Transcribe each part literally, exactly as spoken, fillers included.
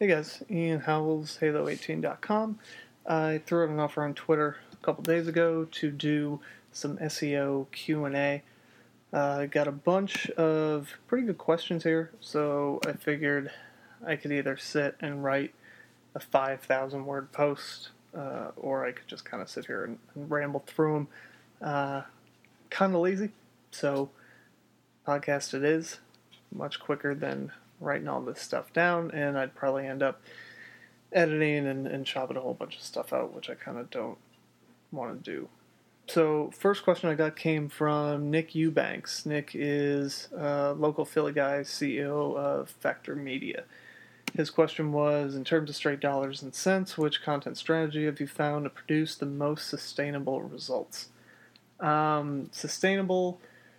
Hey guys, Ian Howells, Halo eighteen dot com. I threw out an offer on Twitter a couple days ago to do some S E O Q and A. I uh, got a bunch of pretty good questions here, so I figured I could either sit and write a five thousand word post, uh, or I could just kind of sit here and, and ramble through them. Uh, kind of lazy, so podcast it is, much quicker than writing all this stuff down, and I'd probably end up editing and, and chopping a whole bunch of stuff out, which I kind of don't want to do. So, first question I got came from Nick Eubanks. Nick is a local Philly guy, C E O of Factor Media. His question was, in terms of straight dollars and cents, which content strategy have you found to produce the most sustainable results? Um, sustainable,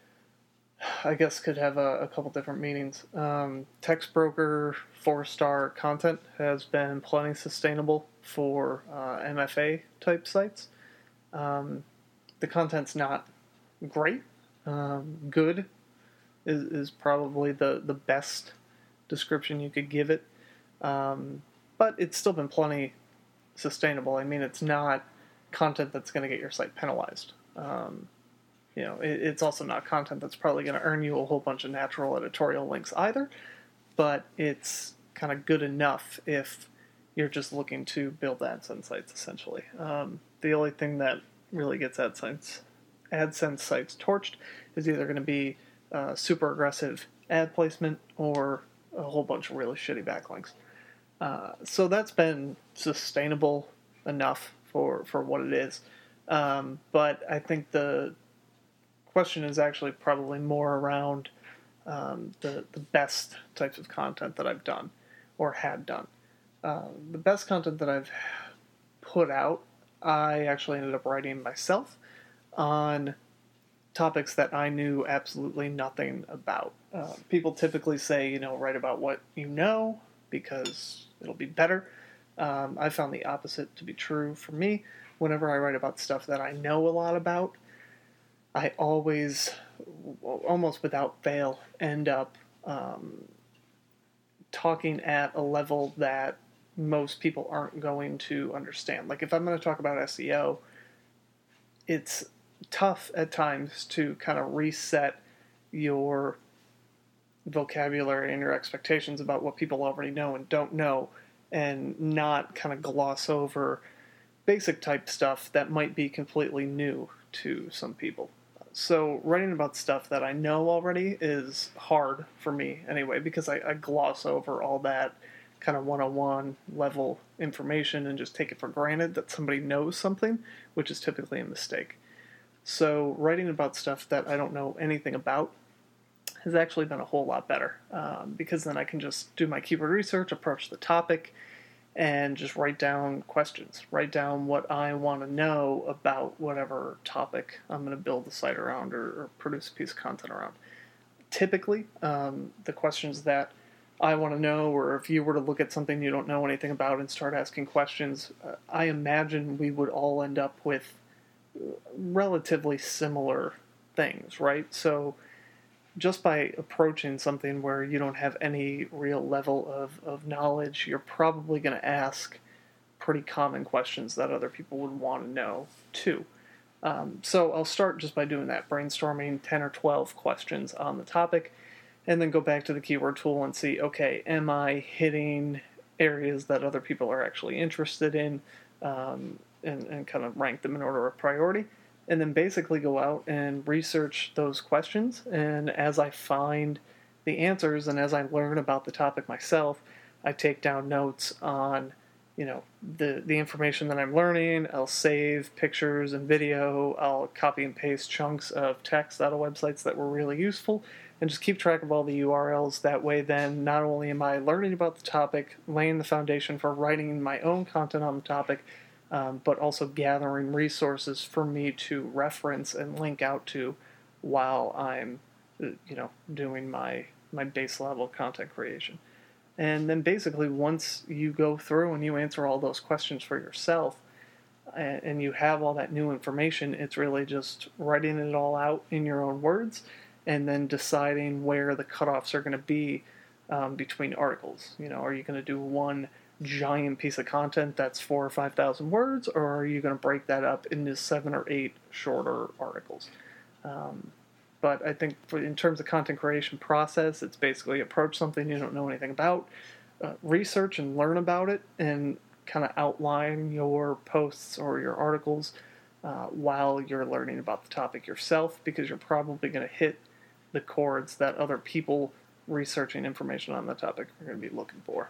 I guess, could have a, a couple different meanings. Um, text broker four-star content has been plenty sustainable for uh, M F A type sites. Um, the content's not great. Um, good is, is probably the, the best description you could give it. Um, but it's still been plenty sustainable. I mean, it's not content that's going to get your site penalized. Um, You know, it, it's also not content that's probably going to earn you a whole bunch of natural editorial links either, but it's kind of good enough if you're just looking to build AdSense sites, essentially. Um, the only thing that really gets AdSense, AdSense sites torched is either going to be uh, super aggressive ad placement or a whole bunch of really shitty backlinks. Uh, so that's been sustainable enough for, for what it is. Um, but I think the question is actually probably more around um, the, the best types of content that I've done or had done. Uh, the best content that I've put out, I actually ended up writing myself on topics that I knew absolutely nothing about. Uh, people typically say, you know, write about what you know because it'll be better. Um, I found the opposite to be true for me. Whenever I write about stuff that I know a lot about, I always, almost without fail, end up um, talking at a level that most people aren't going to understand. Like, if I'm going to talk about S E O, it's tough at times to kind of reset your vocabulary and your expectations about what people already know and don't know, and not kind of gloss over basic type stuff that might be completely new to some people. So writing about stuff that I know already is hard for me anyway, because I, I gloss over all that kind of one-on-one level information and just take it for granted that somebody knows something, which is typically a mistake. So writing about stuff that I don't know anything about has actually been a whole lot better, um, because then I can just do my keyword research, approach the topic, and just write down questions, write down what I want to know about whatever topic I'm going to build the site around or, or produce a piece of content around. Typically, um, the questions that I want to know, or if you were to look at something you don't know anything about and start asking questions, uh, I imagine we would all end up with relatively similar things, right? So just by approaching something where you don't have any real level of, of knowledge, you're probably going to ask pretty common questions that other people would want to know, too. Um, so I'll start just by doing that, brainstorming ten or twelve questions on the topic, and then go back to the keyword tool and see, okay, am I hitting areas that other people are actually interested in, um, and, and kind of rank them in order of priority. And then basically go out and research those questions, and as I find the answers and as I learn about the topic myself, I take down notes on, you know, the, the information that I'm learning. I'll save pictures and video, I'll copy and paste chunks of text out of websites that were really useful, and just keep track of all the U R Ls. That way then, not only am I learning about the topic, laying the foundation for writing my own content on the topic, Um, but also gathering resources for me to reference and link out to while I'm, you know, doing my, my base level content creation. And then basically once you go through and you answer all those questions for yourself, and, and you have all that new information, it's really just writing it all out in your own words and then deciding where the cutoffs are going to be um, between articles. You know, are you going to do one giant piece of content that's four or five thousand words, or are you going to break that up into seven or eight shorter articles? Um, but I think for, in terms of content creation process, it's basically approach something you don't know anything about, uh, research and learn about it, and kind of outline your posts or your articles uh, while you're learning about the topic yourself, because you're probably going to hit the chords that other people researching information on the topic are going to be looking for.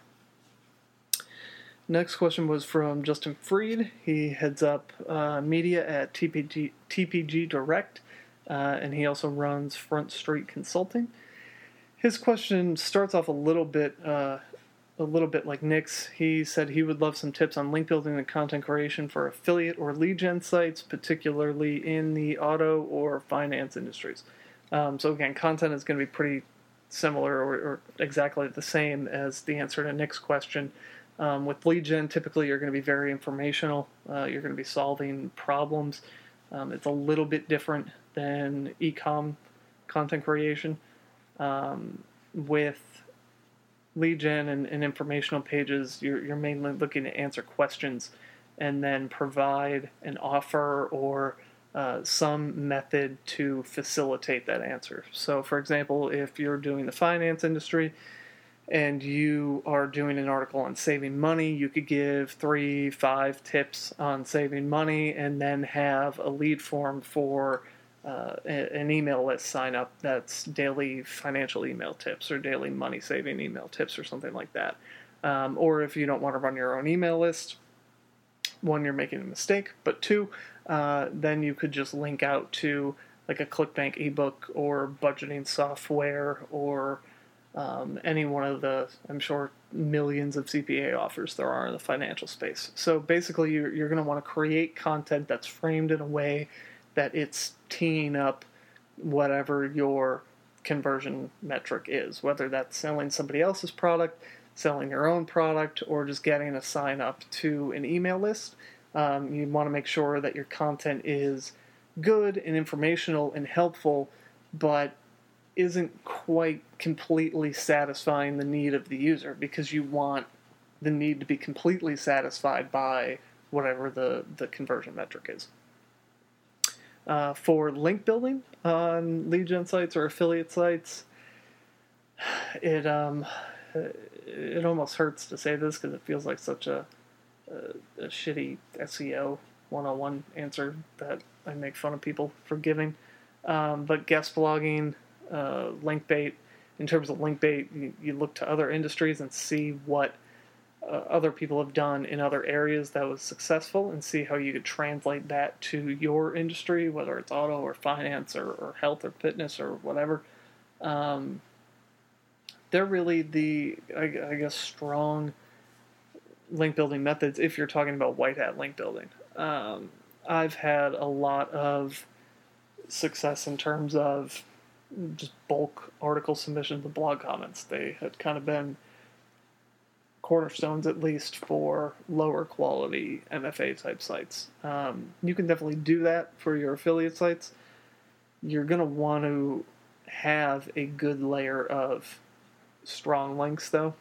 Next question was from Justin Freed. He heads up uh, media at T P G, T P G Direct, uh, and he also runs Front Street Consulting. His question starts off a little bit, uh, a little bit like Nick's. He said he would love some tips on link building and content creation for affiliate or lead gen sites, particularly in the auto or finance industries. Um, so again, content is going to be pretty similar or, or exactly the same as the answer to Nick's question. Um, with lead gen, typically you're going to be very informational. Uh, you're going to be solving problems. Um, it's a little bit different than e-com content creation. Um, with lead gen and, and informational pages, you're, you're mainly looking to answer questions and then provide an offer or uh, some method to facilitate that answer. So, for example, if you're doing the finance industry, and you are doing an article on saving money, you could give three, five tips on saving money and then have a lead form for uh, an email list sign up that's daily financial email tips or daily money saving email tips or something like that. Um, or if you don't want to run your own email list, one, you're making a mistake, but two, uh, then you could just link out to like a ClickBank ebook or budgeting software or Um, any one of the, I'm sure, millions of C P A offers there are in the financial space. So basically, you're, you're going to want to create content that's framed in a way that it's teeing up whatever your conversion metric is, whether that's selling somebody else's product, selling your own product, or just getting a sign up to an email list. Um, you want to make sure that your content is good and informational and helpful, but isn't quite completely satisfying the need of the user, because you want the need to be completely satisfied by whatever the, the conversion metric is. Uh, for link building on lead gen sites or affiliate sites, it um it almost hurts to say this because it feels like such a, a, a shitty S E O one oh one answer that I make fun of people for giving. Um, but guest blogging, Uh, link bait. In terms of link bait, you, you look to other industries and see what uh, other people have done in other areas that was successful, and see how you could translate that to your industry, whether it's auto or finance or, or health or fitness or whatever. Um, they're really the, I, I guess, strong link building methods if you're talking about white hat link building. Um, I've had a lot of success in terms of just bulk article submissions and blog comments. They had kind of been cornerstones, at least, for lower quality M F A type sites. Um, you can definitely do that for your affiliate sites. You're going to want to have a good layer of strong links, though.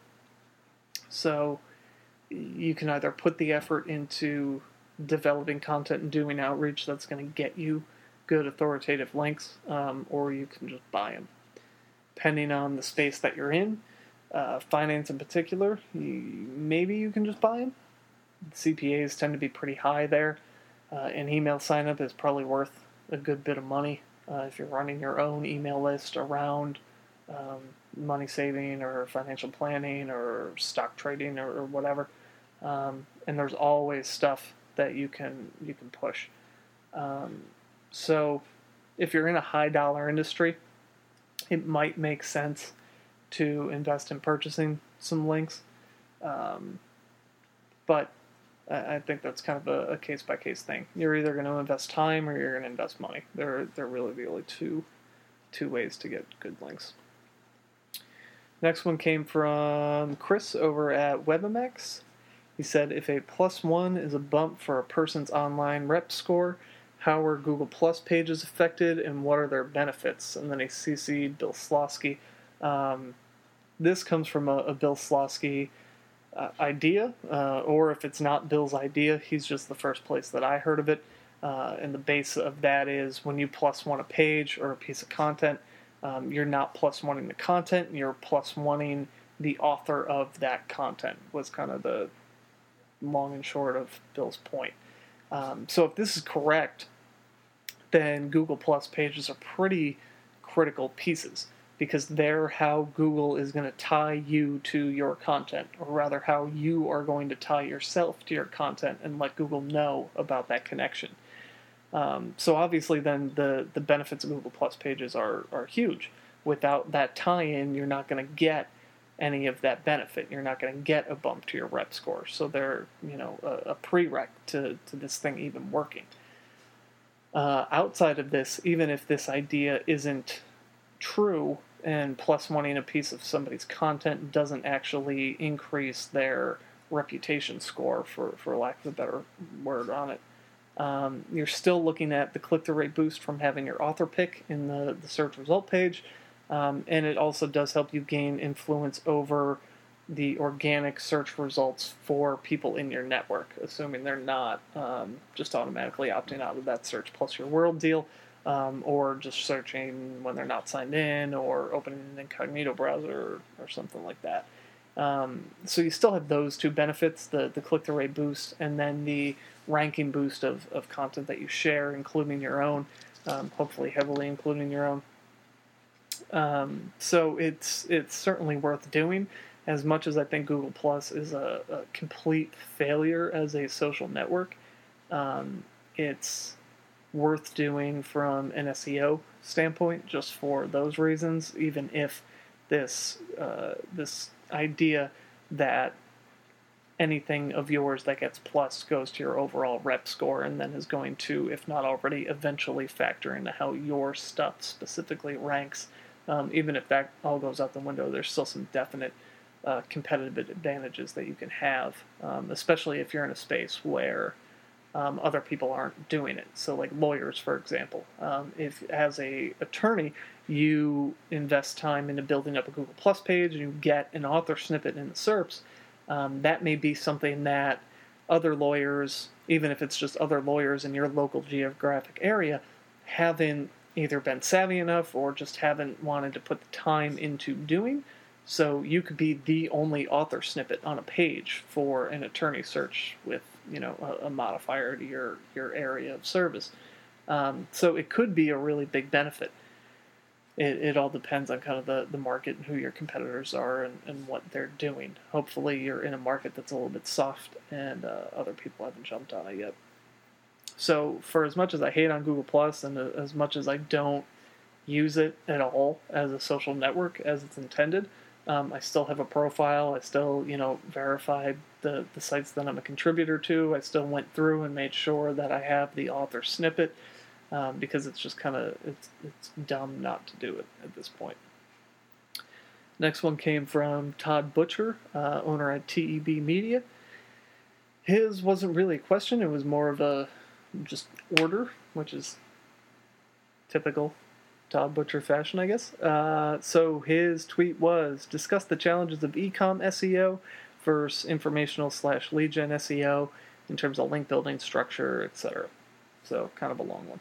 So you can either put the effort into developing content and doing outreach that's going to get you good authoritative links, um, or you can just buy them. Depending on the space that you're in, uh, finance in particular, you, maybe you can just buy them. C P As tend to be pretty high there. Uh, an email sign-up is probably worth a good bit of money uh, if you're running your own email list around um, money saving or financial planning or stock trading or, or whatever. Um, and there's always stuff that you can you can push. Um, So if you're in a high dollar industry, it might make sense to invest in purchasing some links. Um, but I think that's kind of a, a case-by-case thing. You're either going to invest time or you're going to invest money. They're, they're really the only two, two ways to get good links. Next one came from Chris over at WebMX. He said, if a plus one is a bump for a person's online rep score, how are Google Plus pages affected, and what are their benefits? And then he C C'd Bill Slawski. Um, this comes from a, a Bill Slawski uh, idea, uh, or if it's not Bill's idea, he's just the first place that I heard of it. Uh, and the base of that is when you plus one a page or a piece of content, um, you're not plus oneing the content, you're plus oneing the author of that content, was kind of the long and short of Bill's point. Um, so if this is correct, then Google Plus pages are pretty critical pieces, because they're how Google is going to tie you to your content, or rather how you are going to tie yourself to your content and let Google know about that connection. Um, so obviously then the, the benefits of Google Plus pages are, are huge. Without that tie-in, you're not going to get any of that benefit. You're not going to get a bump to your rep score. So they're, you know, a, a prereq to, to this thing even working. Uh, outside of this, even if this idea isn't true and plus wanting a piece of somebody's content doesn't actually increase their reputation score, for, for lack of a better word on it, um, you're still looking at the click-through rate boost from having your author pick in the, the search result page, um, and it also does help you gain influence over the organic search results for people in your network, assuming they're not um, just automatically opting out of that Search Plus Your World deal, um, or just searching when they're not signed in, or opening an incognito browser, or, or something like that. Um, so you still have those two benefits, the, the click-through rate boost, and then the ranking boost of, of content that you share, including your own, um, hopefully heavily including your own. Um, so it's it's certainly worth doing. As much as I think Google Plus is a, a complete failure as a social network, um, it's worth doing from an S E O standpoint, just for those reasons, even if this uh, this idea that anything of yours that gets plus goes to your overall rep score, and then is going to, if not already, eventually factor into how your stuff specifically ranks. Um, even if that all goes out the window, there's still some definite uh, competitive advantages that you can have, um, especially if you're in a space where um, other people aren't doing it. So like lawyers, for example. Um, if as a attorney, you invest time into building up a Google Plus page, and you get an author snippet in the S E R Ps, um, that may be something that other lawyers, even if it's just other lawyers in your local geographic area, haven't either been savvy enough or just haven't wanted to put the time into doing. So you could be the only author snippet on a page for an attorney search with, you know, a, a modifier to your, your area of service. Um, so it could be a really big benefit. It, it all depends on kind of the, the market and who your competitors are, and, and what they're doing. Hopefully you're in a market that's a little bit soft, and uh, other people haven't jumped on it yet. So for as much as I hate on Google Plus, and as much as I don't use it at all as a social network as it's intended, um, I still have a profile. I still, you know, verified the, the sites that I'm a contributor to. I still went through and made sure that I have the author snippet, um, because it's just kind of, it's, it's dumb not to do it at this point. Next one came from Todd Butcher, uh, owner at T E B Media. His wasn't really a question. It was more of a just order, which is typical Todd Butcher fashion, I guess. Uh, so his tweet was, discuss the challenges of e-com S E O versus informational slash lead gen S E O in terms of link building, structure, et cetera. So kind of a long one.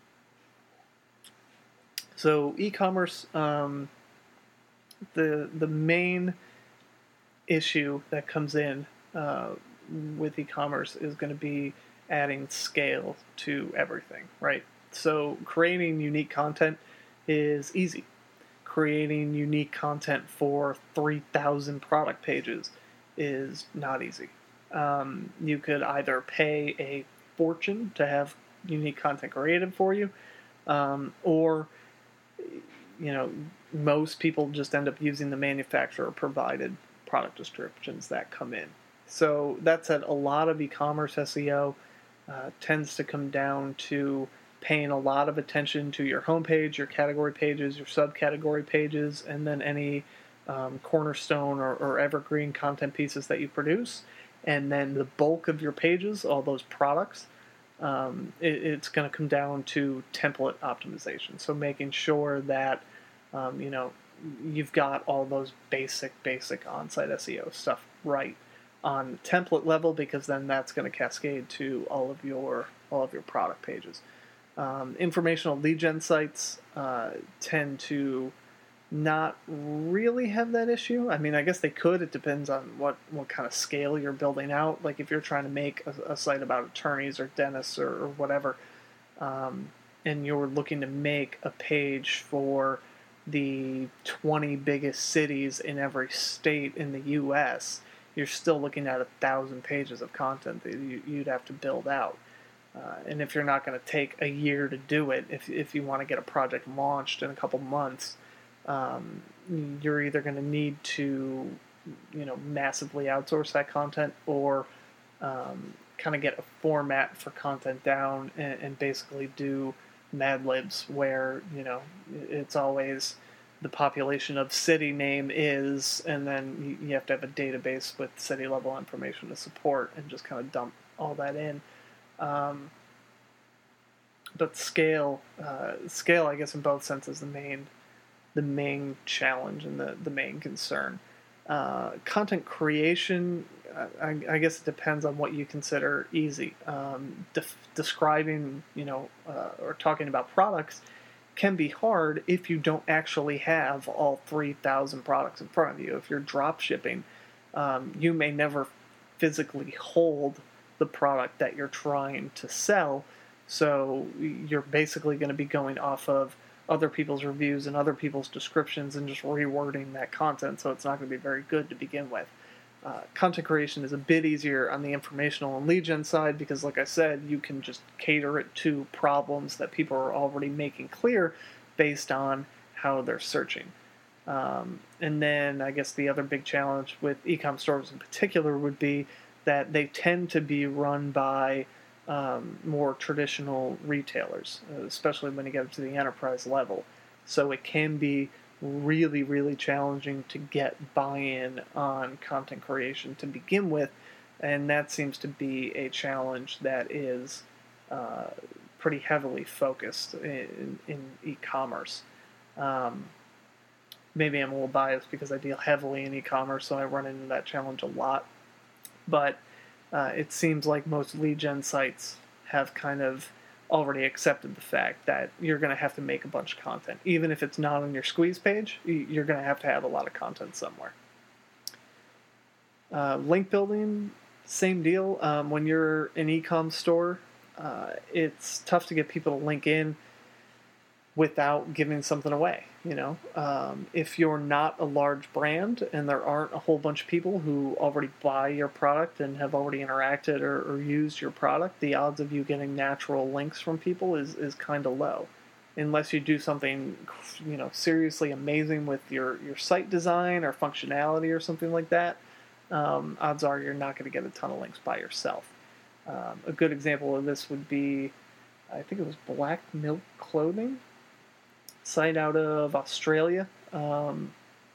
So e-commerce, um, the the main issue that comes in uh, with e-commerce is going to be adding scale to everything, right? So creating unique content is easy. Creating unique content for three thousand product pages is not easy. Um, you could either pay a fortune to have unique content created for you, um, or, you know, most people just end up using the manufacturer provided product descriptions that come in. So that said, a lot of e-commerce S E O uh, tends to come down to paying a lot of attention to your homepage, your category pages, your subcategory pages, and then any um, cornerstone or, or evergreen content pieces that you produce. And then the bulk of your pages, all those products, um, it, it's going to come down to template optimization. So making sure that, um, you know, you've got all those basic, basic on-site S E O stuff right on template level, because then that's going to cascade to all of your all of your product pages. Um, informational lead gen sites uh, tend to not really have that issue. I mean, I guess they could. It depends on what, what kind of scale you're building out. Like if you're trying to make a, a site about attorneys or dentists or, or whatever, um, and you're looking to make a page for the twenty biggest cities in every state in the U S, you're still looking at a thousand pages of content that you, you'd have to build out. Uh, and if you're not going to take a year to do it, if if you want to get a project launched in a couple months, um, you're either going to need to, you know, massively outsource that content, or um, kind of get a format for content down and, and basically do Mad Libs, where, you know, it's always the population of city name is, and then you, you have to have a database with city level information to support, and just kind of dump all that in. Um, but scale, uh, scale, I guess, in both senses, the main, the main challenge and the, the main concern. Uh, content creation, I, I guess it depends on what you consider easy. Um, de- describing, you know, uh, or talking about products can be hard if you don't actually have all three thousand products in front of you. If you're drop shipping, um, you may never physically hold the product that you're trying to sell, so you're basically going to be going off of other people's reviews and other people's descriptions and just rewording that content, so it's not going to be very good to begin with. Uh, content creation is a bit easier on the informational and lead gen side because, like I said, you can just cater it to problems that people are already making clear based on how they're searching. Um, and then I guess the other big challenge with e-com stores in particular would be that they tend to be run by um, more traditional retailers, especially when you get to the enterprise level. So it can be really, really challenging to get buy-in on content creation to begin with, and that seems to be a challenge that is uh, pretty heavily focused in, in e-commerce. Um, maybe I'm a little biased because I deal heavily in e-commerce, so I run into that challenge a lot. But uh, it seems like most lead gen sites have kind of already accepted the fact that you're going to have to make a bunch of content. Even if it's not on your squeeze page, you're going to have to have a lot of content somewhere. Uh, link building, same deal. Um, when you're an e-com store, uh, it's tough to get people to link in without giving something away. You know, um, if you're not a large brand and there aren't a whole bunch of people who already buy your product and have already interacted or, or used your product, the odds of you getting natural links from people is, is kind of low. Unless you do something, you know, seriously amazing with your, your site design or functionality or something like that, um, odds are you're not going to get a ton of links by yourself. Um, a good example of this would be, I think it was Black Milk Clothing, site out of Australia. Um,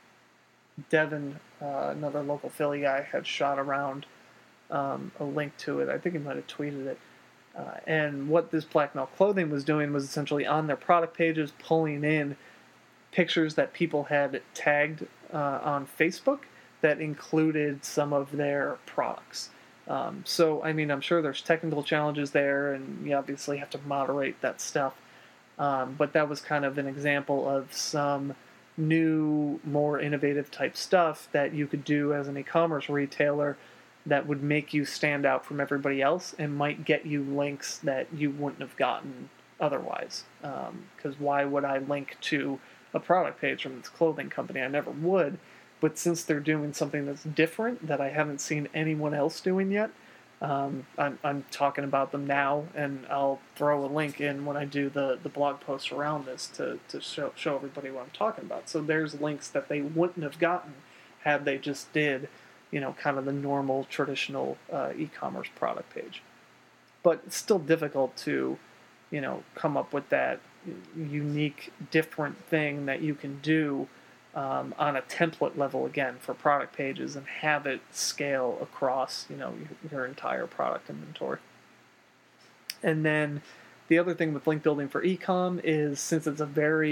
Devin, uh, another local Philly guy, had shot around um, a link to it. I think he might have tweeted it. Uh, and what this Black Milk Clothing was doing was essentially on their product pages pulling in pictures that people had tagged uh, on Facebook that included some of their products. Um, so, I mean, I'm sure there's technical challenges there, and you obviously have to moderate that stuff. Um, but that was kind of an example of some new, more innovative type stuff that you could do as an e-commerce retailer that would make you stand out from everybody else and might get you links that you wouldn't have gotten otherwise. Because um, why would I link to a product page from this clothing company? I never would. But since they're doing something that's different that I haven't seen anyone else doing yet, Um, I'm, I'm talking about them now, and I'll throw a link in when I do the, the blog posts around this to, to show, show everybody what I'm talking about. So there's links that they wouldn't have gotten had they just did, you know, kind of the normal traditional uh, e-commerce product page. But it's still difficult to, you know, come up with that unique, different thing that you can do Um, on a template level, again, for product pages, and have it scale across, you know, your, your entire product inventory. And then the other thing with link building for e-com is, since it's a very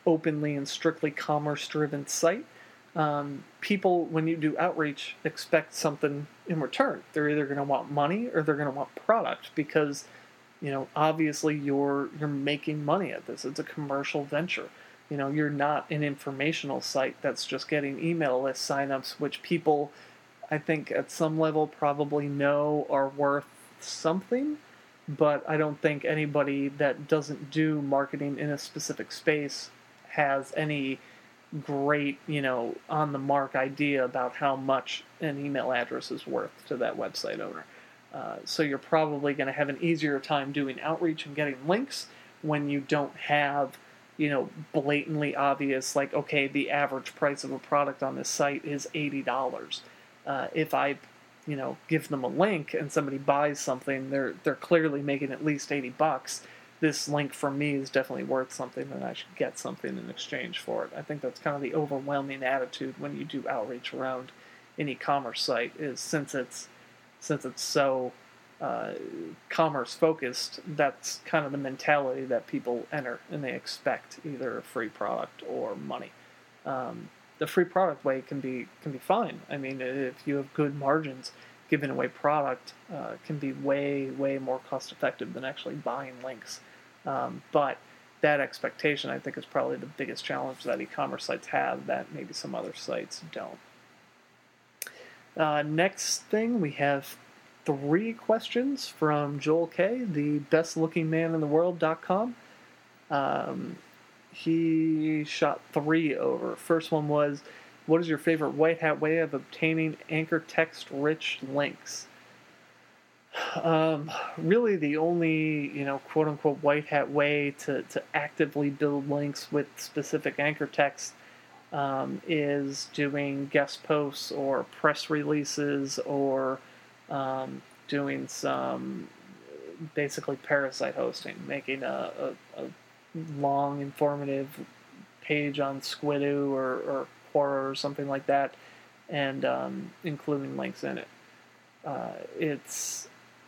openly and strictly commerce-driven site, um, people, when you do outreach, expect something in return. They're either going to want money or they're going to want product because, you know, obviously you're you're making money at this. It's a commercial venture. You know, you're not an informational site that's just getting email list signups, which people, I think, at some level probably know are worth something, but I don't think anybody that doesn't do marketing in a specific space has any great, you know, on the mark idea about how much an email address is worth to that website owner. Uh, so you're probably going to have an easier time doing outreach and getting links when you don't have, you know, blatantly obvious, like, okay, the average price of a product on this site is eighty dollars. Uh, if I, you know, give them a link and somebody buys something, they're they're clearly making at least eighty bucks. This link from me is definitely worth something, and I should get something in exchange for it. I think that's kind of the overwhelming attitude when you do outreach around an e-commerce site, is since it's since it's so uh, commerce focused, that's kind of the mentality that people enter, and they expect either a free product or money. Um, the free product way can be can be fine. I mean, if you have good margins, giving away product uh, can be way way more cost effective than actually buying links. Um, but that expectation, I think, is probably the biggest challenge that e-commerce sites have that maybe some other sites don't. Uh, next thing, we have three questions from Joel K, the best looking man in the world dot com. Um, he shot three over. First one was, what is your favorite white hat way of obtaining anchor text rich links? Um, really the only, you know, quote unquote white hat way to, to actively build links with specific anchor text um, is doing guest posts or press releases or um, doing some basically parasite hosting, making a, a, a long informative page on Squidoo or, or Quora or something like that, and um, including links in it. Uh, it's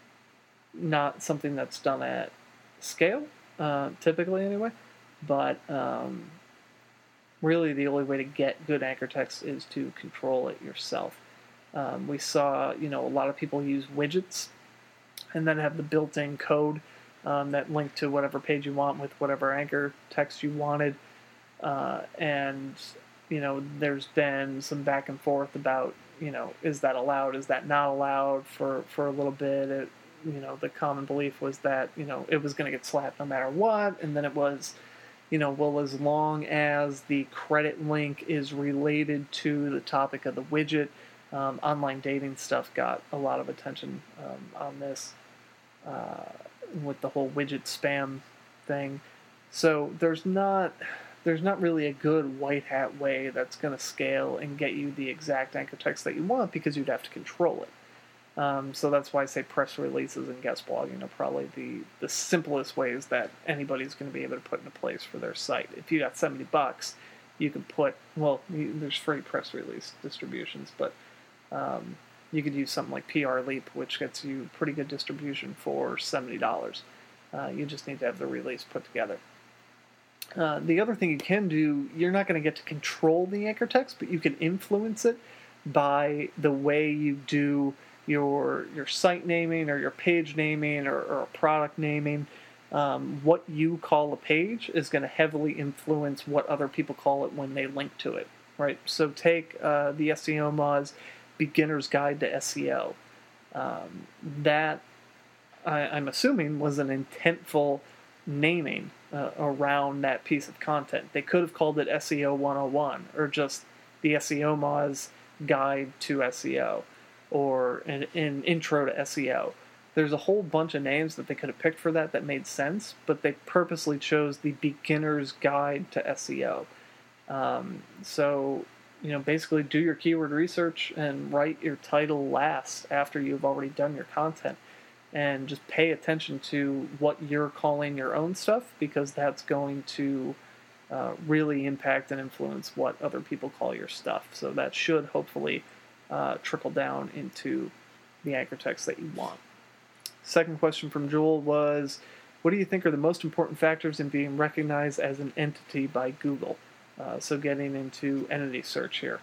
not something that's done at scale, uh, typically anyway, but um, really the only way to get good anchor text is to control it yourself. Um, we saw, you know, a lot of people use widgets and then have the built-in code um, that link to whatever page you want with whatever anchor text you wanted. Uh, and, you know, there's been some back and forth about, you know, is that allowed, is that not allowed for, for a little bit. It, you know, the common belief was that, you know, it was going to get slapped no matter what. And then it was, you know, well, as long as the credit link is related to the topic of the widget, um, online dating stuff got a lot of attention um, on this uh, with the whole widget spam thing. So there's not there's not really a good white hat way that's going to scale and get you the exact anchor text that you want, because you'd have to control it. Um, so that's why I say press releases and guest blogging are probably the, the simplest ways that anybody's going to be able to put into place for their site. If you got seventy bucks, you can put, well, you, there's free press release distributions, but um, you could use something like P R Leap, which gets you pretty good distribution for seventy dollars. Uh, you just need to have the release put together. Uh, the other thing you can do, you're not going to get to control the anchor text, but you can influence it by the way you do your your site naming or your page naming or, or product naming. Um, what you call a page is going to heavily influence what other people call it when they link to it, right? So take uh, the S E O Moz Beginner's Guide to S E O. Um, that, I, I'm assuming, was an intentful naming uh, around that piece of content. They could have called it S E O one oh one or just the S E O Moz Guide to S E O or an, an intro to S E O. There's a whole bunch of names that they could have picked for that that made sense, but they purposely chose the Beginner's Guide to S E O. Um, so, you know, basically do your keyword research and write your title last after you've already done your content. And just pay attention to what you're calling your own stuff, because that's going to uh, really impact and influence what other people call your stuff. So that should hopefully uh, trickle down into the anchor text that you want. Second question from Joel was, what do you think are the most important factors in being recognized as an entity by Google? Uh, so getting into entity search here.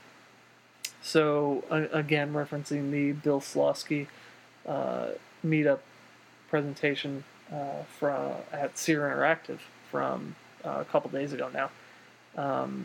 So uh, again, referencing the Bill Slawski uh, meetup presentation uh, from at Seer Interactive from uh, a couple days ago now. Um,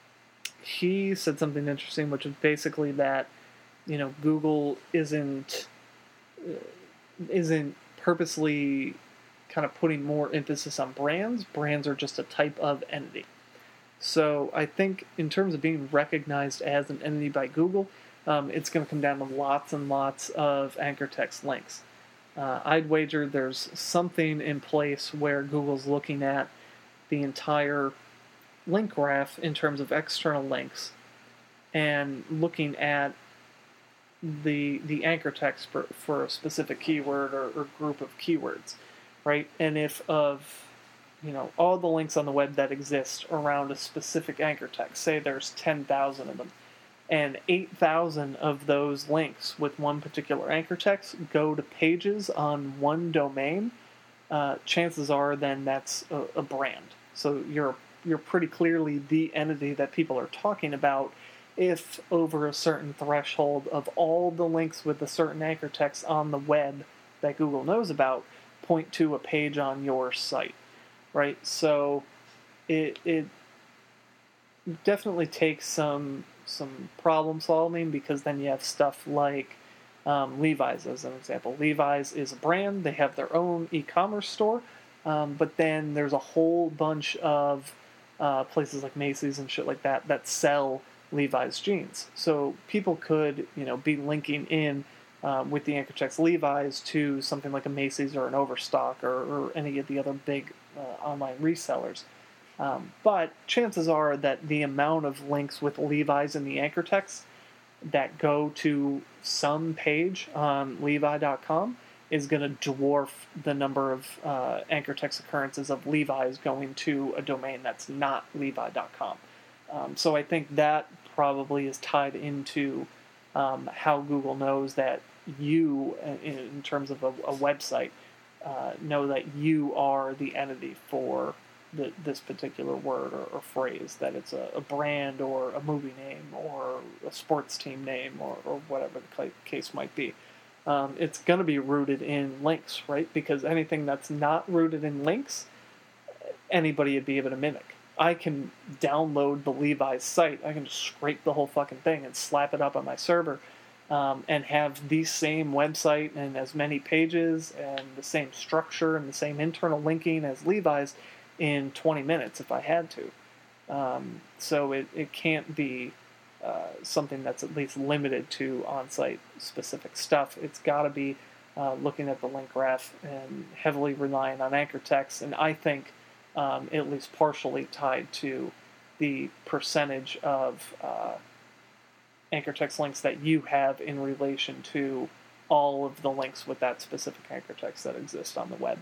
he said something interesting, which is basically that, you know, Google isn't uh, isn't purposely kind of putting more emphasis on brands. Brands are just a type of entity. So I think in terms of being recognized as an entity by Google, um, it's going to come down to lots and lots of anchor text links. Uh, I'd wager there's something in place where Google's looking at the entire link graph in terms of external links and looking at the the anchor text for, for a specific keyword or, or group of keywords, right? And if of you know all the links on the web that exist around a specific anchor text, say there's ten thousand of them, and eight thousand of those links with one particular anchor text go to pages on one domain, uh, chances are then that's a, a brand. So you're you're pretty clearly the entity that people are talking about if over a certain threshold of all the links with a certain anchor text on the web that Google knows about point to a page on your site, right? So it it definitely takes some some problem solving, because then you have stuff like um, Levi's as an example. Levi's is a brand; they have their own e-commerce store, um, but then there's a whole bunch of uh, places like Macy's and shit like that that sell Levi's jeans. So people could, you know, be linking in um, with the anchor text Levi's to something like a Macy's or an Overstock or, or any of the other big uh, online resellers. Um, but chances are that the amount of links with Levi's in the anchor text that go to some page on Levi dot com is going to dwarf the number of uh, anchor text occurrences of Levi's going to a domain that's not Levi dot com. Um, so I think that probably is tied into um, how Google knows that you, in, in terms of a, a website, uh, know that you are the entity for the, this particular word or, or phrase, that it's a, a brand or a movie name or a sports team name or, or whatever the case might be. Um, it's going to be rooted in links, right? Because anything that's not rooted in links, anybody would be able to mimic. I can download the Levi's site. I can just scrape the whole fucking thing and slap it up on my server um, and have the same website and as many pages and the same structure and the same internal linking as Levi's in twenty minutes if I had to. Um, so it, it can't be uh, something that's at least limited to on-site specific stuff. It's got to be uh, looking at the link graph and heavily relying on anchor text. And I think Um, at least partially tied to the percentage of uh, anchor text links that you have in relation to all of the links with that specific anchor text that exist on the web.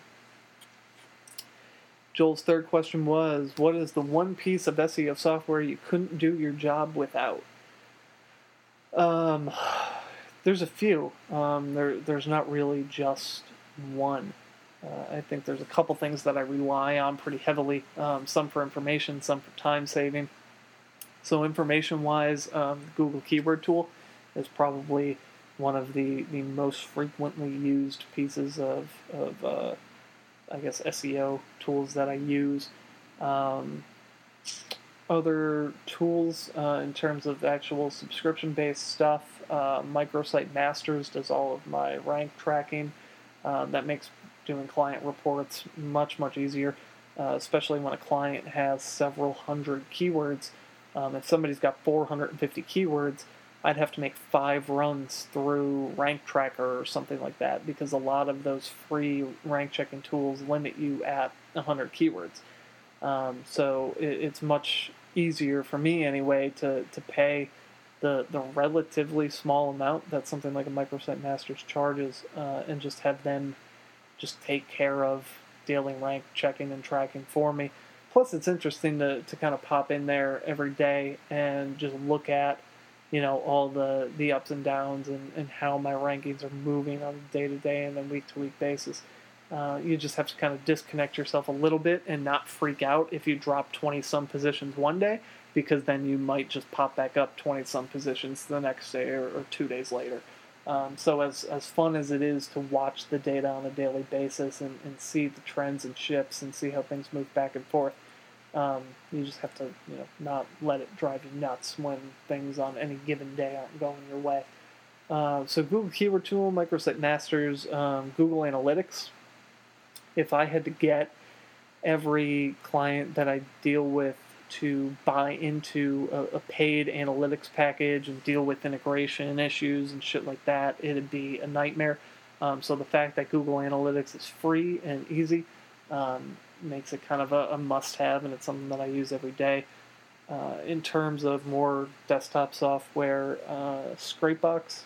Joel's third question was, what is the one piece of S E O software you couldn't do your job without? Um, there's a few. Um, there, there's not really just one. Uh, I think there's a couple things that I rely on pretty heavily, um, some for information, some for time saving. So information-wise, um, the Google Keyword Tool is probably one of the, the most frequently used pieces of, of uh, I guess, S E O tools that I use. Um, other tools uh, in terms of actual subscription-based stuff, uh, Microsite Masters does all of my rank tracking. Uh, that makes doing client reports much, much easier, uh, especially when a client has several hundred keywords. Um, if somebody's got four hundred fifty keywords, I'd have to make five runs through Rank Tracker or something like that, because a lot of those free rank checking tools limit you at one hundred keywords. Um, so it, it's much easier for me anyway to, to pay the, the relatively small amount that something like a Microsite Masters charges uh, and just have them just take care of daily rank checking and tracking for me. Plus, it's interesting to, to kind of pop in there every day and just look at, you know, all the, the ups and downs and, and how my rankings are moving on a day-to-day and then week-to-week basis. Uh, you just have to kind of disconnect yourself a little bit and not freak out if you drop twenty-some positions one day, because then you might just pop back up twenty-some positions the next day or, or two days later. Um, so as, as fun as it is to watch the data on a daily basis and, and see the trends and shifts and see how things move back and forth, um, you just have to, you know, not let it drive you nuts when things on any given day aren't going your way. Uh, so Google Keyword Tool, Microsite Masters, um, Google Analytics. If I had to get every client that I deal with to buy into a, a paid analytics package and deal with integration issues and shit like that, it'd be a nightmare. Um, so the fact that Google Analytics is free and easy um, makes it kind of a, a must-have, and it's something that I use every day. Uh, in terms of more desktop software, uh, Scrapebox.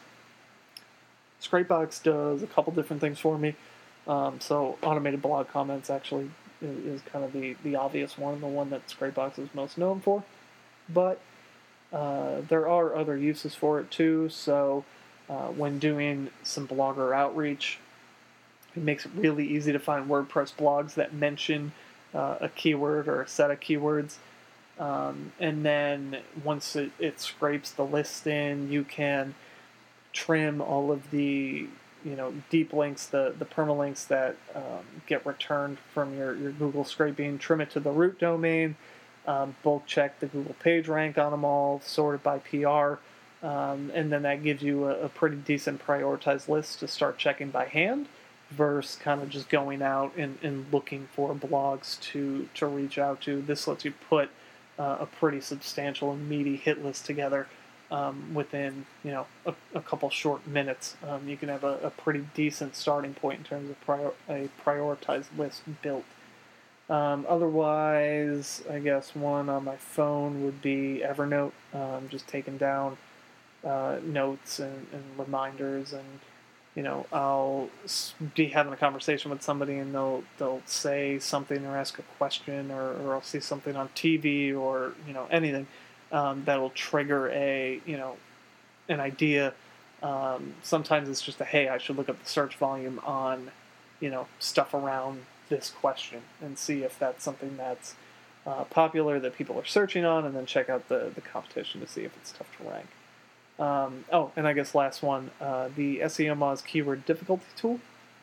Scrapebox does a couple different things for me. Um, so automated blog comments actually is kind of the, the obvious one, the one that Scrapebox is most known for. But uh, there are other uses for it too. So uh, when doing some blogger outreach, it makes it really easy to find WordPress blogs that mention uh, a keyword or a set of keywords. Um, and then once it, it scrapes the list in, you can trim all of the you know, deep links, the, the permalinks that um, get returned from your, your Google scraping, trim it to the root domain, um, bulk check the Google page rank on them all, sort it by P R, um, and then that gives you a, a pretty decent prioritized list to start checking by hand versus kind of just going out and, and looking for blogs to, to reach out to. This lets you put uh, a pretty substantial and meaty hit list together Um, within you know a, a couple short minutes. Um, you can have a, a pretty decent starting point in terms of prior, a prioritized list built. Um, otherwise, I guess one on my phone would be Evernote. Um, just taking down uh, notes and, and reminders, and you know I'll be having a conversation with somebody and they'll they'll say something or ask a question, or, or I'll see something on T V or you know anything. Um, that'll trigger a, you know, an idea. Um, sometimes it's just a, hey, I should look up the search volume on, you know, stuff around this question and see if that's something that's uh, popular that people are searching on, and then check out the, the competition to see if it's tough to rank. Um, oh, and I guess last one, uh, the S E O Moz Keyword Difficulty Tool.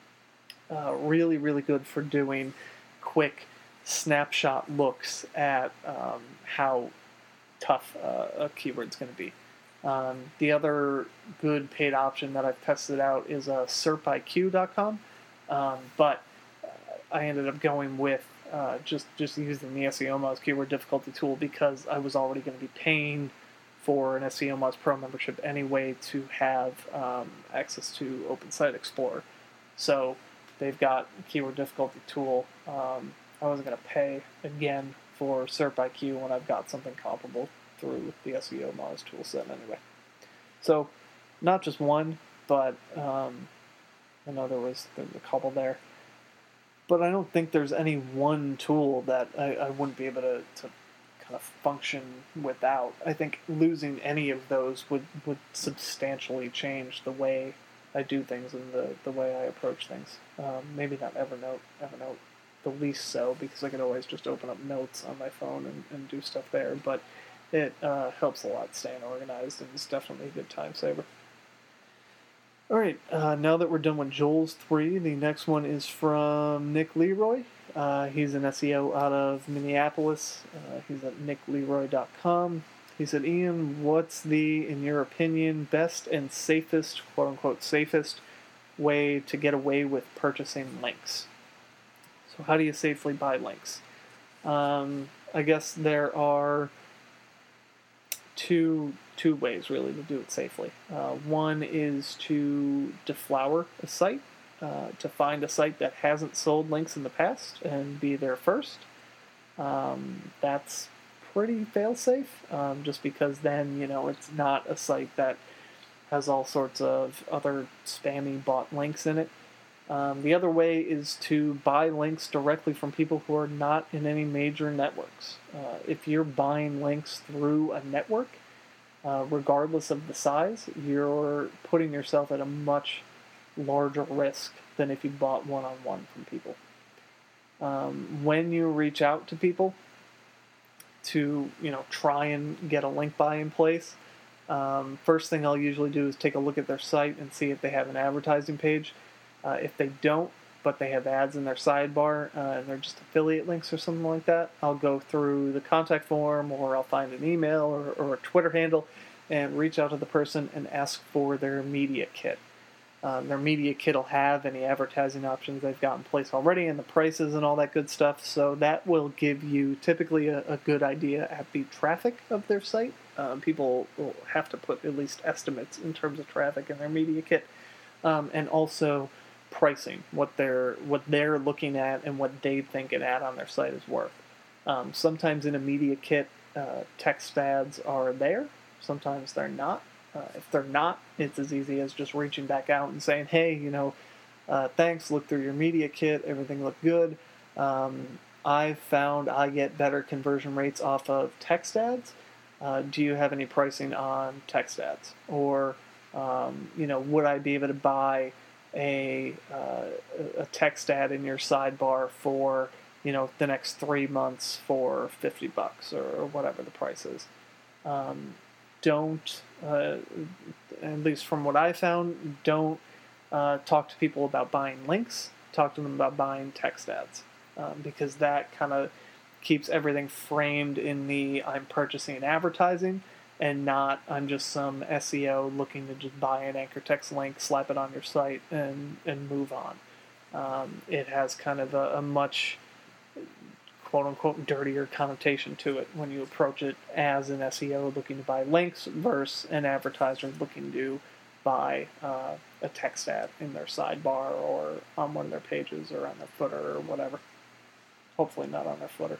Uh, really, really good for doing quick snapshot looks at um, how tough uh, a keyword's going to be. Um, the other good paid option that I've tested out is uh, serp I Q dot com, um, but I ended up going with uh, just just using the S E O Moz Keyword Difficulty Tool because I was already going to be paying for an S E O Moz Pro membership anyway to have um, access to Open Site Explorer. So they've got a Keyword Difficulty Tool. Um, I wasn't going to pay again for serp I Q when I've got something comparable through the S E O Moz toolset anyway. So, not just one, but um, I know there was, there was a couple there. But I don't think there's any one tool that I, I wouldn't be able to, to kind of function without. I think losing any of those would, would substantially change the way I do things and the, the way I approach things. Um, maybe not Evernote. Evernote the least so, because I could always just open up notes on my phone and, and do stuff there, but it uh, helps a lot staying organized, and it's definitely a good time saver. Alright, uh, now that we're done with Joel's three, the next one is from Nick Leroy. Uh, he's an S E O out of Minneapolis. Uh, he's at nick leroy dot com. He said, Ian, what's the, in your opinion, best and safest, quote-unquote safest, way to get away with purchasing links? So how do you safely buy links? Um, I guess there are two two ways really to do it safely. Uh, one is to deflower a site, uh, to find a site that hasn't sold links in the past and be there first. Um, that's pretty fail-safe, um, just because then you know it's not a site that has all sorts of other spammy bot links in it. Um, the other way is to buy links directly from people who are not in any major networks. Uh, if you're buying links through a network, uh, regardless of the size, you're putting yourself at a much larger risk than if you bought one-on-one from people. Um, when you reach out to people to, you know, try and get a link buy in place, um, first thing I'll usually do is take a look at their site and see if they have an advertising page. Uh, if they don't, but they have ads in their sidebar uh, and they're just affiliate links or something like that, I'll go through the contact form, or I'll find an email or, or a Twitter handle and reach out to the person and ask for their media kit. Um, their media kit will have any advertising options they've got in place already and the prices and all that good stuff, so that will give you typically a, a good idea at the traffic of their site. Um, people will have to put at least estimates in terms of traffic in their media kit, um, and also pricing, what they're what they're looking at and what they think an ad on their site is worth. Um, sometimes in a media kit, uh, text ads are there. Sometimes they're not. Uh, if they're not, it's as easy as just reaching back out and saying, hey, you know, uh, thanks, look through your media kit, everything looked good. Um, I found I get better conversion rates off of text ads. Uh, do you have any pricing on text ads? Or, um, you know, would I be able to buy a uh, a text ad in your sidebar for, you know, the next three months for fifty bucks or, or whatever the price is? Um, don't, uh, at least from what I found, don't uh, talk to people about buying links. Talk to them about buying text ads, um, because that kind of keeps everything framed in the I'm purchasing advertising, and not I'm just some S E O looking to just buy an anchor text link, slap it on your site, and, and move on. Um, it has kind of a, a much quote-unquote dirtier connotation to it when you approach it as an S E O looking to buy links versus an advertiser looking to buy uh, a text ad in their sidebar or on one of their pages or on their footer or whatever. Hopefully not on their footer.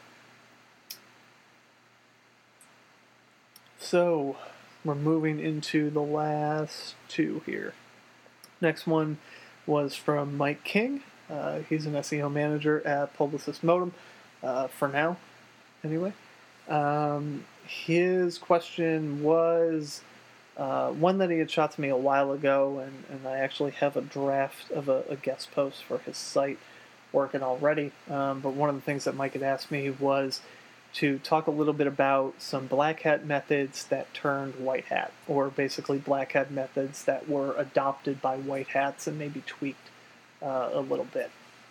So, we're moving into the last two here. Next one was from Mike King. Uh, he's an S E O manager at Publicis Modem, uh, for now, anyway. Um, his question was uh, one that he had shot to me a while ago, and, and I actually have a draft of a, a guest post for his site working already. Um, but one of the things that Mike had asked me was to talk a little bit about some black hat methods that turned white hat, or basically black hat methods that were adopted by white hats and maybe tweaked uh, a little bit.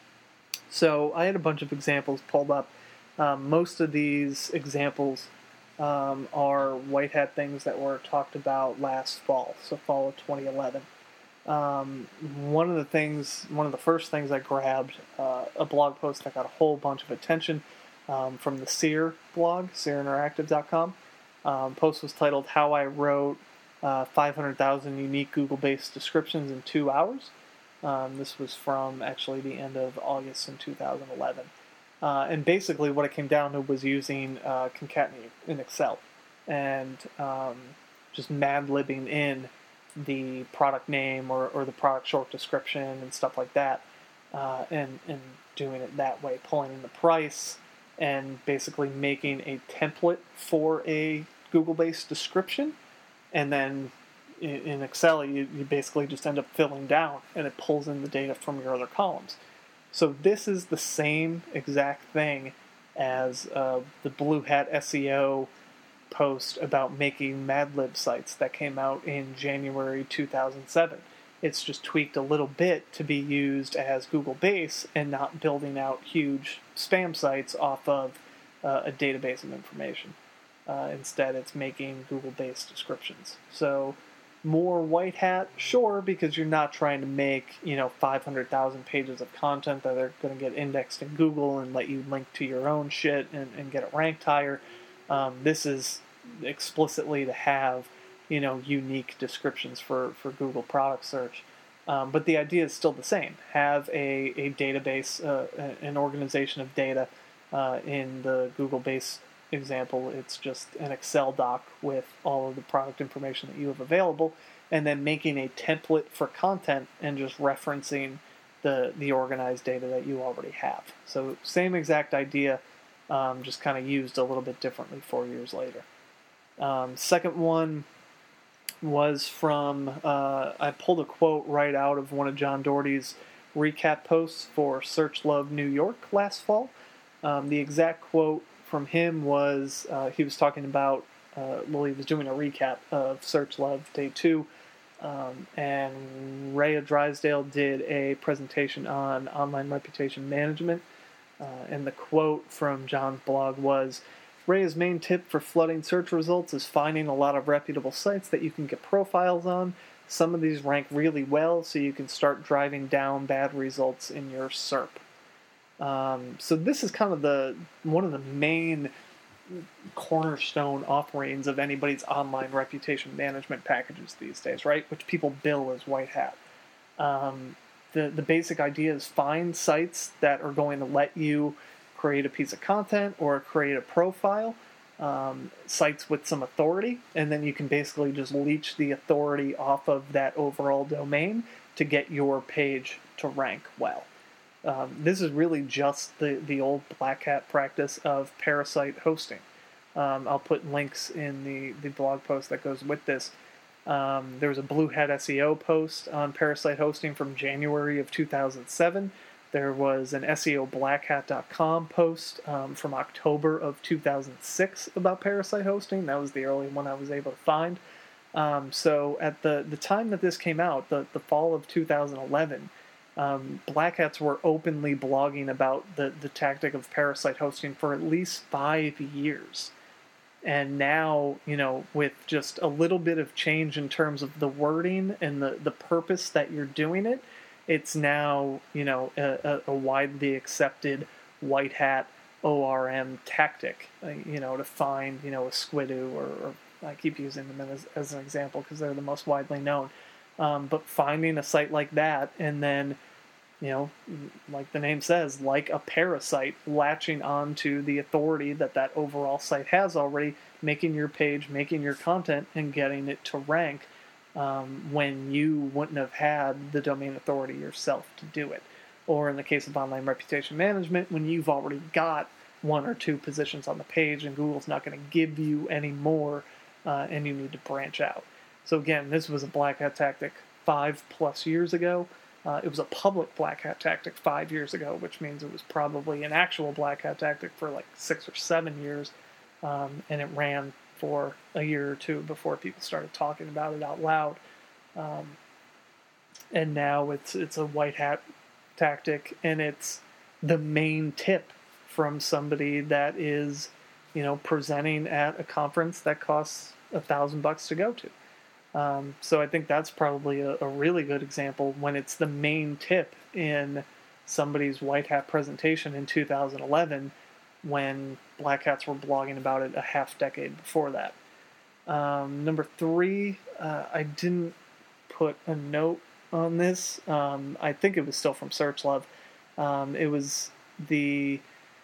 So I had a bunch of examples pulled up. Um, most of these examples um, are white hat things that were talked about last fall, so fall of twenty eleven. Um, one of the things, one of the first things I grabbed, uh, a blog post that got a whole bunch of attention, Um, from the Seer blog, seer interactive dot com. Um, post was titled "How I Wrote uh, five hundred thousand Unique Google-Based Descriptions in Two Hours." Um, this was from actually the end of August in two thousand eleven. Uh, and basically what it came down to was using uh, concatenate in Excel and um, just mad-libbing in the product name or, or the product short description and stuff like that, uh, and, and doing it that way, pulling in the price, and basically making a template for a Google-based description, and then in, in Excel you, you basically just end up filling down, and it pulls in the data from your other columns. So this is the same exact thing as uh, the Blue Hat S E O post about making Mad Lib sites that came out in January two thousand seven. It's just tweaked a little bit to be used as Google Base and not building out huge spam sites off of uh, a database of information. Uh, instead, it's making Google-based descriptions. So, more white hat, sure, because you're not trying to make, you know, five hundred thousand pages of content that are going to get indexed in Google and let you link to your own shit and, and get it ranked higher. Um, this is explicitly to have, you know, unique descriptions for, for Google product search. Um, but the idea is still the same. Have a, a database, uh, an organization of data. Uh, in the Google Base example, it's just an Excel doc with all of the product information that you have available, and then making a template for content and just referencing the, the organized data that you already have. So same exact idea, um, just kind of used a little bit differently four years later. Um, second one was from, uh, I pulled a quote right out of one of John Doherty's recap posts for Search Love New York last fall. Um, the exact quote from him was, uh, he was talking about, uh, well, he was doing a recap of Search Love Day two, um, and Rhea Drysdale did a presentation on online reputation management, uh, and the quote from John's blog was, Rhea's main tip for flooding search results is finding a lot of reputable sites that you can get profiles on. Some of these rank really well, so you can start driving down bad results in your S E R P. Um, so this is kind of the one of the main cornerstone offerings of anybody's online reputation management packages these days, right? Which people bill as white hat. Um, the the basic idea is find sites that are going to let you create a piece of content or create a profile, um, sites with some authority, and then you can basically just leech the authority off of that overall domain to get your page to rank well. Um, this is really just the, the old black hat practice of parasite hosting. Um, I'll put links in the, the blog post that goes with this. Um, there was a Blue Hat S E O post on parasite hosting from January of two thousand seven. There was an S E O black hat dot com post um, from October of two thousand six about parasite hosting. That was the early one I was able to find. Um, so at the, the time that this came out, the, the fall of two thousand eleven, um, Black Hats were openly blogging about the, the tactic of parasite hosting for at least five years. And now, you know, with just a little bit of change in terms of the wording and the, the purpose that you're doing it, it's now, you know, a, a widely accepted white hat O R M tactic, uh, you know, to find, you know, a Squidoo, or, or I keep using them as, as an example because they're the most widely known. Um, but finding a site like that and then, you know, like the name says, like a parasite, latching onto the authority that that overall site has already, making your page, making your content, and getting it to rank. Um, when you wouldn't have had the domain authority yourself to do it. Or in the case of online reputation management, when you've already got one or two positions on the page and Google's not going to give you any more, uh, and you need to branch out. So again, this was a black hat tactic five plus years ago. Uh, it was a public black hat tactic five years ago, which means it was probably an actual black hat tactic for like six or seven years, um, and it ran for a year or two before people started talking about it out loud. Um, and now it's it's a white hat tactic, and it's the main tip from somebody that is, you know, presenting at a conference that costs a thousand bucks to go to. Um, so I think that's probably a, a really good example when it's the main tip in somebody's white hat presentation in two thousand eleven, when black hats were blogging about it a half decade before that. Um, number three, uh, I didn't put a note on this. Um, I think it was still from Search Love. Um, it was the,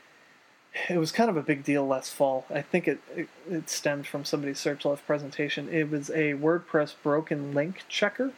it was kind of a big deal last fall. I think it, it, it stemmed from somebody's Search Love presentation. It was a WordPress broken link checker.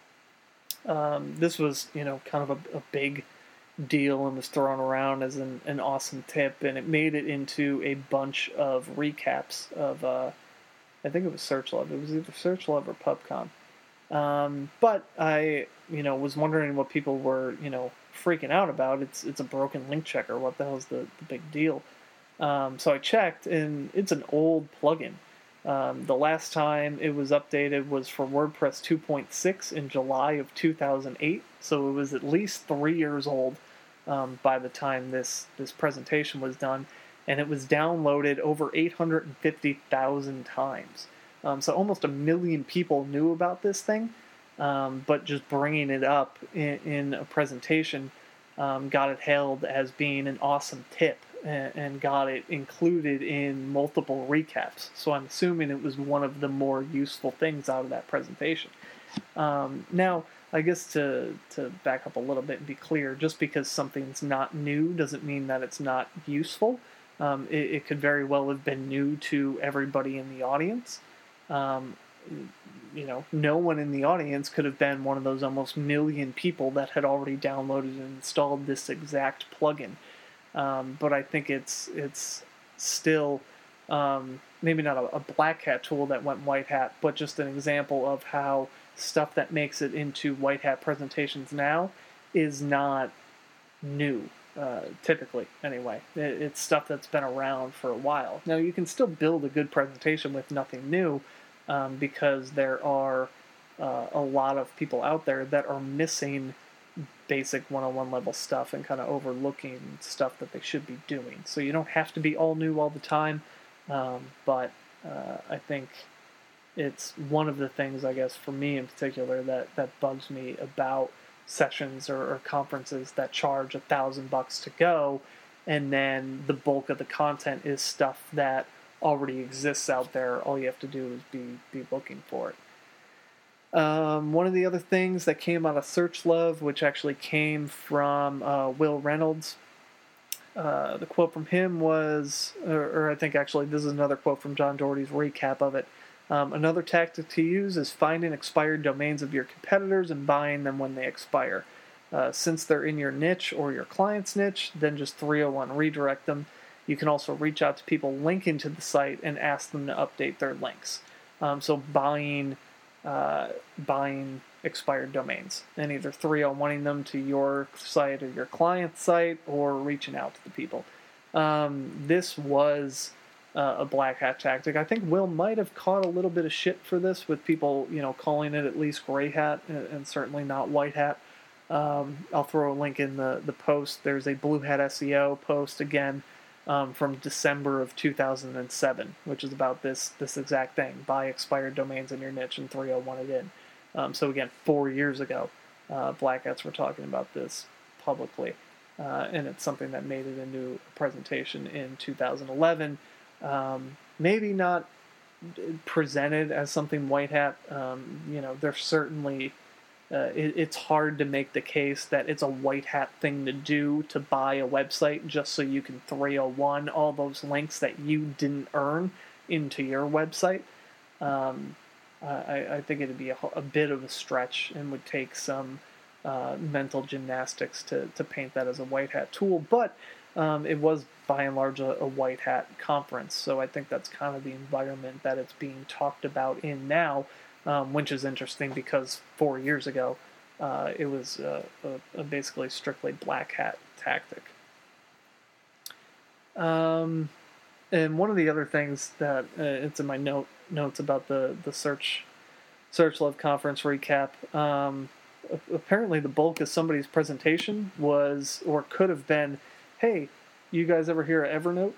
Um, this was, you know, kind of a, a big deal and was thrown around as an, an awesome tip, and it made it into a bunch of recaps of, uh, I think it was Search Love. It was either Search Love or PubCon. Um, but I, you know, was wondering what people were, you know, freaking out about. It's it's a broken link checker. What the hell is the, the big deal? Um, so I checked, and it's an old plugin. Um, the last time it was updated was for WordPress two point six in July of two thousand eight, so it was at least three years old um, by the time this, this presentation was done, and it was downloaded over eight hundred fifty thousand times. Um, so almost a million people knew about this thing, um, but just bringing it up in, in a presentation um, got it hailed as being an awesome tip, and, and got it included in multiple recaps. So I'm assuming it was one of the more useful things out of that presentation. Um, now, I guess to, to back up a little bit and be clear, just because something's not new doesn't mean that it's not useful. Um, it, it could very well have been new to everybody in the audience. Um, you know, no one in the audience could have been one of those almost million people that had already downloaded and installed this exact plugin. Um, but I think it's it's still um, maybe not a, a black hat tool that went white hat, but just an example of how stuff that makes it into white hat presentations now is not new, uh, typically, anyway. It, it's stuff that's been around for a while. Now, you can still build a good presentation with nothing new, um, because there are uh, a lot of people out there that are missing basic one oh one level stuff and kind of overlooking stuff that they should be doing. So you don't have to be all new all the time, um, but uh, I think it's one of the things, I guess, for me in particular, that, that bugs me about sessions or, or conferences that charge a thousand bucks to go, and then the bulk of the content is stuff that already exists out there. All you have to do is be be looking for it. Um, one of the other things that came out of SearchLove, which actually came from uh, Will Reynolds, uh, the quote from him was, or, or I think actually this is another quote from John Doherty's recap of it. Um, another tactic to use is finding expired domains of your competitors and buying them when they expire. Uh, since they're in your niche or your client's niche, then just three oh one redirect them. You can also reach out to people linking to the site and ask them to update their links. Um, so buying uh, buying expired domains and either three oh one-ing them to your site or your client's site, or reaching out to the people. Um, this was Uh, a black hat tactic. I think Will might have caught a little bit of shit for this, with people, you know, calling it at least gray hat and, and certainly not white hat. Um, I'll throw a link in the, the post. There's a Blue Hat S E O post again um, from December of two thousand seven, which is about this this exact thing: buy expired domains in your niche and three oh one it in. Um, so again, four years ago, uh, black hats were talking about this publicly, uh, and it's something that made it into a presentation in two thousand eleven. Um, maybe not presented as something white hat. Um, you know, there's certainly, uh, it, it's hard to make the case that it's a white hat thing to do, to buy a website just so you can three oh one all those links that you didn't earn into your website. Um, I, I think it'd be a, a bit of a stretch and would take some uh, mental gymnastics to, to paint that as a white hat tool, but Um, it was by and large a, a white hat conference, so I think that's kind of the environment that it's being talked about in now, um, which is interesting because four years ago uh, it was uh, a, a basically strictly black hat tactic. Um, and one of the other things that uh, it's in my note notes about the the search SearchLove conference recap. Um, apparently, the bulk of somebody's presentation was, or could have been, hey, you guys ever hear of Evernote?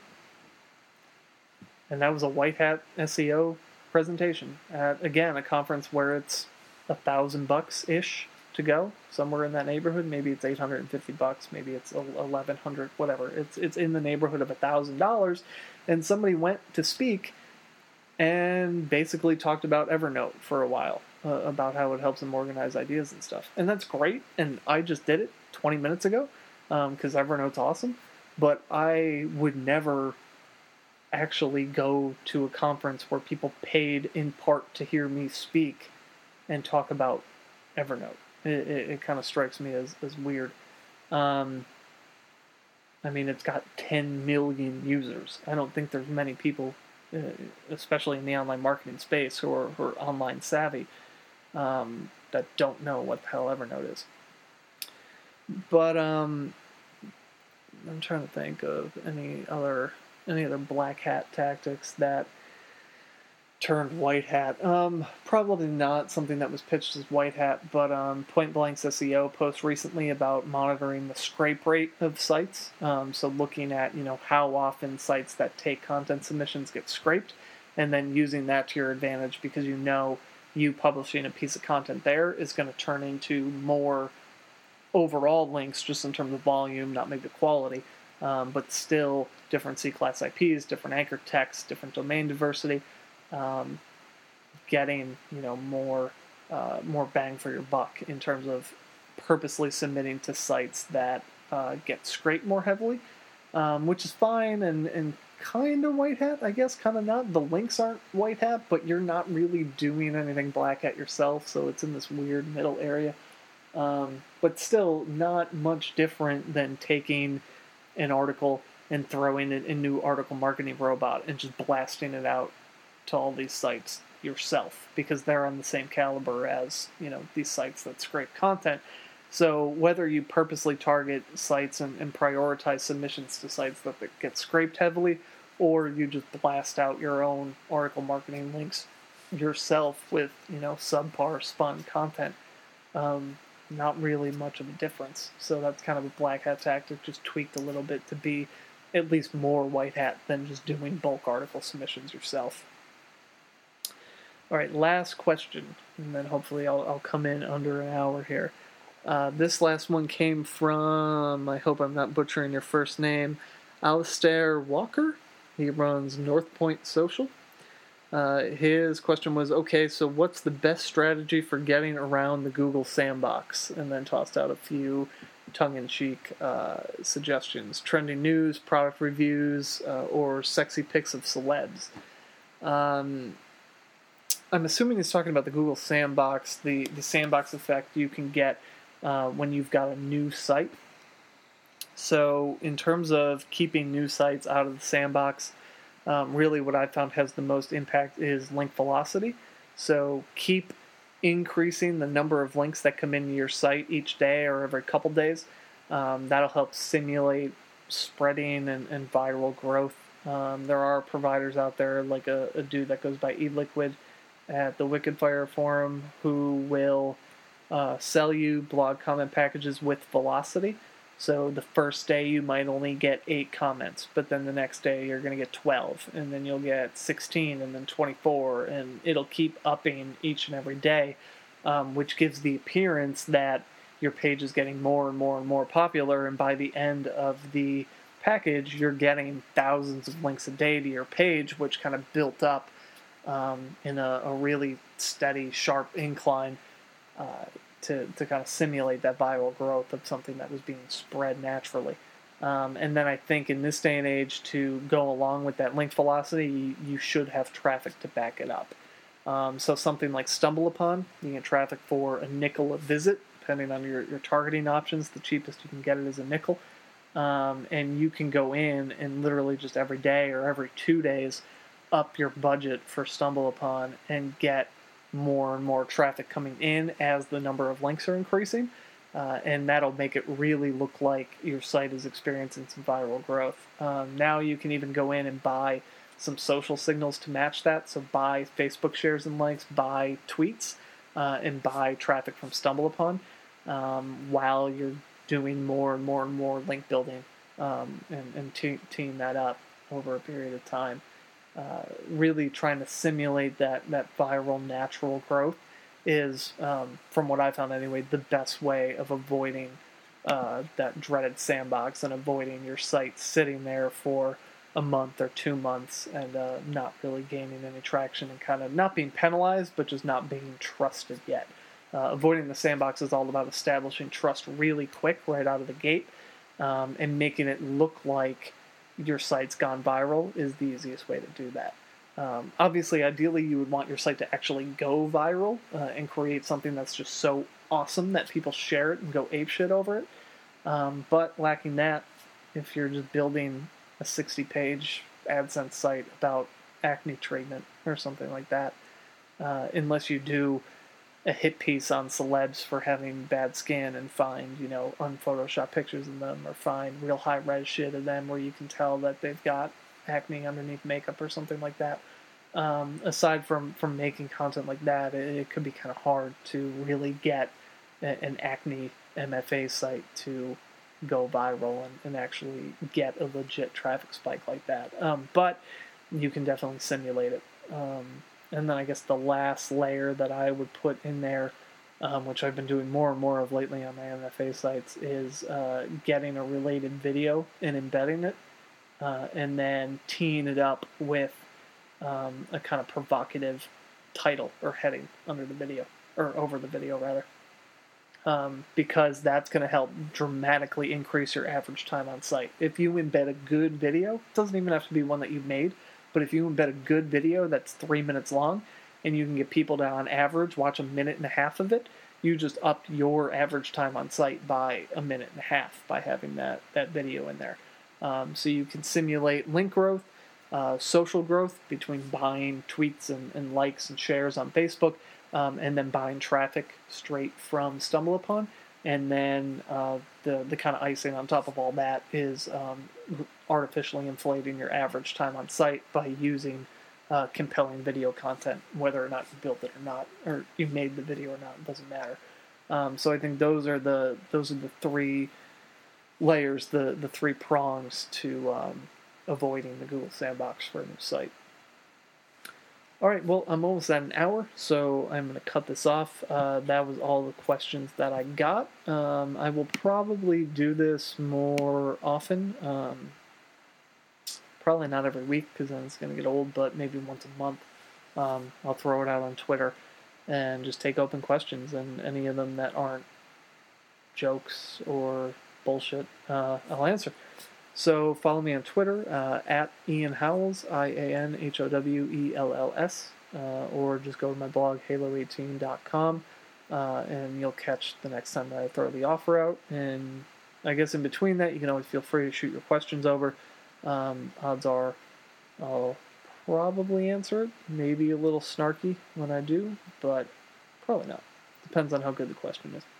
And that was a white hat S E O presentation at, again, a conference where it's a thousand bucks ish to go, somewhere in that neighborhood. Maybe it's eight hundred and fifty bucks, maybe it's eleven hundred, whatever. It's it's in the neighborhood of a thousand dollars, and somebody went to speak and basically talked about Evernote for a while, uh, about how it helps them organize ideas and stuff. And that's great. And I just did it twenty minutes ago, because um, Evernote's awesome, but I would never actually go to a conference where people paid in part to hear me speak and talk about Evernote. It, it, it kind of strikes me as, as weird. Um, I mean, it's got ten million users. I don't think there's many people, uh, especially in the online marketing space, who are, who are online savvy, um, that don't know what the hell Evernote is. But um, I'm trying to think of any other any other black hat tactics that turned white hat. Um, probably not something that was pitched as white hat, but um, Point Blank's S E O post recently about monitoring the scrape rate of sites. Um, so looking at, you know, how often sites that take content submissions get scraped, and then using that to your advantage, because you know you publishing a piece of content there is going to turn into more overall links, just in terms of volume, not maybe quality, um, but still different C-class I Ps, different anchor texts, different domain diversity, um, getting, you know, more uh, more bang for your buck in terms of purposely submitting to sites that uh, get scraped more heavily, um, which is fine and, and kind of white hat, I guess, kind of not. The links aren't white hat, but you're not really doing anything black hat yourself, so it's in this weird middle area. Um, but still not much different than taking an article and throwing it in new article marketing robot and just blasting it out to all these sites yourself, because they're on the same caliber as, you know, these sites that scrape content. So whether you purposely target sites and, and prioritize submissions to sites that, that get scraped heavily, or you just blast out your own article marketing links yourself with, you know, subpar spun content, um, not really much of a difference. So that's kind of a black hat tactic, just tweaked a little bit to be at least more white hat than just doing bulk article submissions yourself. All right, last question, and then hopefully I'll, I'll come in under an hour here. Uh, this last one came from, I hope I'm not butchering your first name, Alistair Walker. He runs North Point Social. Uh, his question was, okay, so what's the best strategy for getting around the Google sandbox? And then tossed out a few tongue-in-cheek uh, suggestions. Trending news, product reviews, uh, or sexy pics of celebs. Um, I'm assuming he's talking about the Google sandbox, the, the sandbox effect you can get uh, when you've got a new site. So in terms of keeping new sites out of the sandbox, Um, really what I found has the most impact is link velocity. So keep increasing the number of links that come into your site each day or every couple days. Um, that'll help simulate spreading and, and viral growth. Um, there are providers out there, like a, a dude that goes by eLiquid at the Wicked Fire Forum, who will uh, sell you blog comment packages with velocity. So the first day you might only get eight comments, but then the next day you're going to get twelve, and then you'll get sixteen, and then twenty-four, and it'll keep upping each and every day, um, which gives the appearance that your page is getting more and more and more popular, and by the end of the package, you're getting thousands of links a day to your page, which kind of built up um, in a, a really steady, sharp incline uh, to, to kind of simulate that viral growth of something that was being spread naturally. Um, and then I think in this day and age, to go along with that link velocity, you, you should have traffic to back it up. Um, so something like StumbleUpon, you get traffic for a nickel a visit, depending on your, your targeting options. The cheapest you can get it is a nickel. Um, and you can go in and literally just every day or every two days up your budget for StumbleUpon and get more and more traffic coming in as the number of links are increasing. Uh, and that'll make it really look like your site is experiencing some viral growth. Um, now you can even go in and buy some social signals to match that. So buy Facebook shares and likes, buy tweets, uh, and buy traffic from StumbleUpon um, while you're doing more and more and more link building um, and, and te- teeing that up over a period of time. Uh, really trying to simulate that, that viral natural growth is, um, from what I found anyway, the best way of avoiding uh, that dreaded sandbox and avoiding your site sitting there for a month or two months and uh, not really gaining any traction and kind of not being penalized, but just not being trusted yet. Uh, avoiding the sandbox is all about establishing trust really quick right out of the gate, um, and making it look like your site's gone viral is the easiest way to do that. Um, obviously, ideally, you would want your site to actually go viral uh, and create something that's just so awesome that people share it and go apeshit over it. Um, but lacking that, if you're just building a sixty-page AdSense site about acne treatment or something like that, uh, unless you do a hit piece on celebs for having bad skin and find, you know, unphotoshopped pictures of them, or find real high res shit of them where you can tell that they've got acne underneath makeup or something like that. Um, aside from, from making content like that, it, it could be kind of hard to really get a, an acne M F A site to go viral and, and actually get a legit traffic spike like that. Um, but you can definitely simulate it. Um, And then I guess the last layer that I would put in there, um, which I've been doing more and more of lately on my M F A sites, is uh, getting a related video and embedding it, uh, and then teeing it up with um, a kind of provocative title or heading under the video, or over the video rather, um, because that's going to help dramatically increase your average time on site. If you embed a good video, it doesn't even have to be one that you've made, but if you embed a good video that's three minutes long, and you can get people to, on average, watch a minute and a half of it, you just up your average time on site by a minute and a half by having that, that video in there. Um, so you can simulate link growth, uh, social growth between buying tweets and, and likes and shares on Facebook, um, and then buying traffic straight from StumbleUpon. And then uh, the the kind of icing on top of all that is um, artificially inflating your average time on site by using uh, compelling video content, whether or not you built it or not, or you made the video or not, it doesn't matter. Um, so I think those are the those are the three layers, the the three prongs to um, avoiding the Google Sandbox for a new site. All right, well, I'm almost at an hour, so I'm going to cut this off. Uh, that was all the questions that I got. Um, I will probably do this more often. Um, probably not every week, because then it's going to get old, but maybe once a month. Um, I'll throw it out on Twitter and just take open questions, and any of them that aren't jokes or bullshit, uh, I'll answer. So follow me on Twitter, uh, at Ian Howells, I A N H O W E L L S, uh, or just go to my blog, halo eighteen dot com, uh, and you'll catch the next time that I throw the offer out. And I guess in between that, you can always feel free to shoot your questions over. Um, odds are I'll probably answer it, maybe a little snarky when I do, but probably not. Depends on how good the question is.